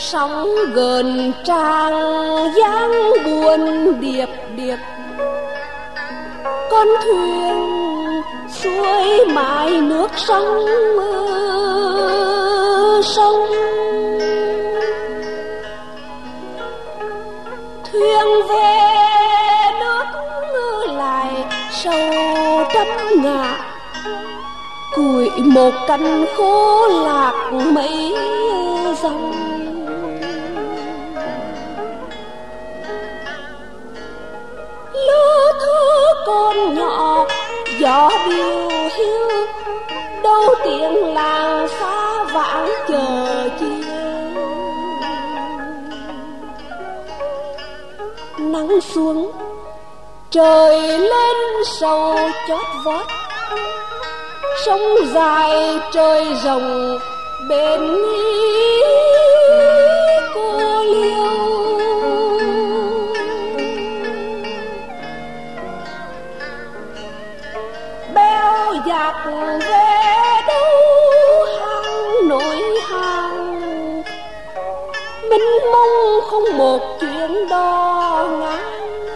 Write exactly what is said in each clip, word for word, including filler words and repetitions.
sóng gần tràn dáng buồn điệp điệp. Con thuyền xuôi mãi nước sông sông, thuyền về nước lại sâu trăm ngả. Củi một cành khô lạc mấy dòng, lứa thứ con nhỏ gió điều hiu, đâu tiếng làng xa vãng chờ chiều. Nắng xuống trời lên sầu chót vót, sông dài trời rộng bên cô liêu. Bèo dạt về đâu hàng nối hàng, mênh mông không một chuyện đò ngang.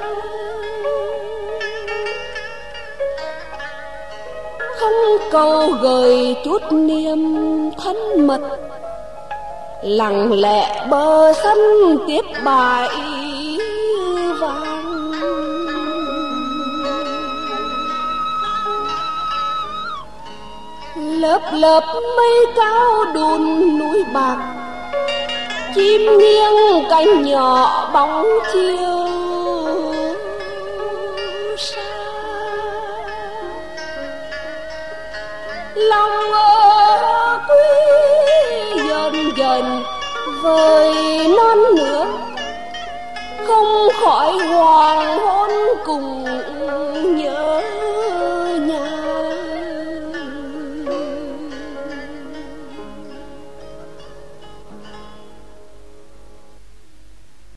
Không câu gợi chút niềm thân mật, lặng lẽ bờ sân tiếp bãi vàng. Lớp lớp mây cao đùn núi bạc, chim nghiêng cánh nhỏ bóng chiều xa. Lòng ở quý dần dần vời non nước, không khỏi hoàng hôn cùng nhớ.